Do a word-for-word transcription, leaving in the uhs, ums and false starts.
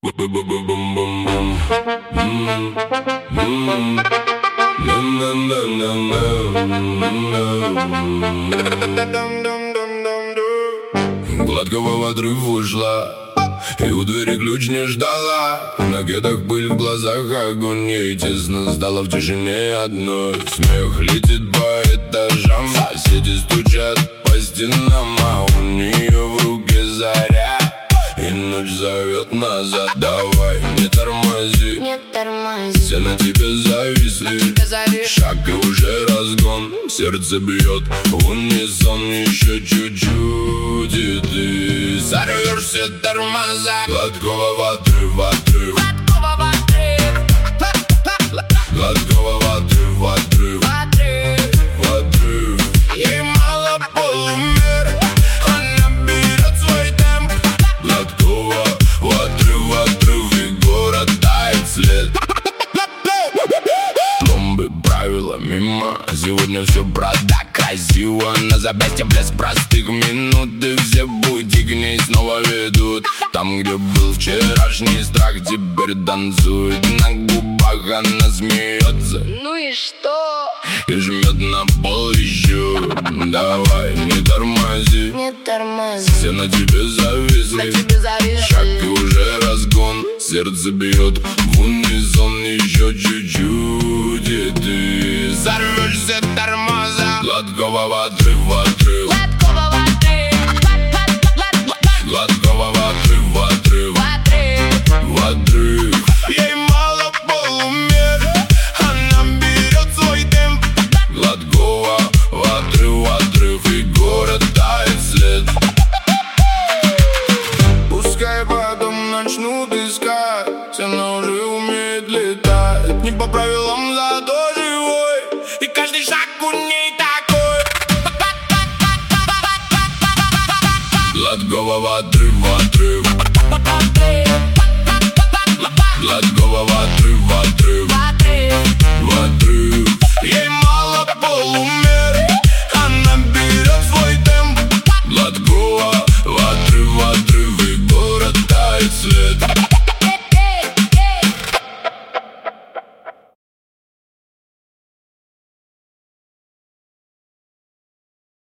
Гладкого в отрыв ушла, и у двери ключ не ждала. На кедах пыль, в глазах огонь. Ей тесно стало в тишине одной. Смех летит по этажам, соседи стучат по стенам, а у нее в руке заря, и ночь зовет назад. Давай, не тормози, не тормози. все на тебе зависли, тебя завис. Шаг и уже разгон. Сердце бьет в унисон. Еще чуть-чуть, и ты сорвешь все тормоза. Гладкого в отрыв, в отрыв, Гладкого в отрыв, гладкого в отрыв, в отрыв, в отрыв. в отрыв. Ей мало полумер, она берет свой темп. Гладкого в отрыв, в отрыв, и город тает след. Пломбы, правила мимо, сегодня все правда красиво. На запястье блеск простых минут, и все пути к ней снова ведут. Там, где был вчерашний страх, теперь танцует на губах, она смеется. Ну и что? И жмет на пол еще. Давай, не тормози, Не тормози. все на тебе На зависли, тебе завис. шаг и уже разгон. Сердце бьет в унисон. Еще чуть-чуть, и ты сорвешь все тормоза. Гладкого в отрыв, в отрыв, Гладкого в отрыв, гладкого в отрыв, в отрыв, в отрыв. в отрыв. Ей мало полумер, она берет свой темп. Гладкого в отрыв, в отрыв, и город тает след. Пускай потом начнут искать, она уже умеет летать. Не по правилам, зато живой, и каждый шаг у ней такой. Гладкого в отрыв, в отрыв, гладкого в отрыв, в отрыв.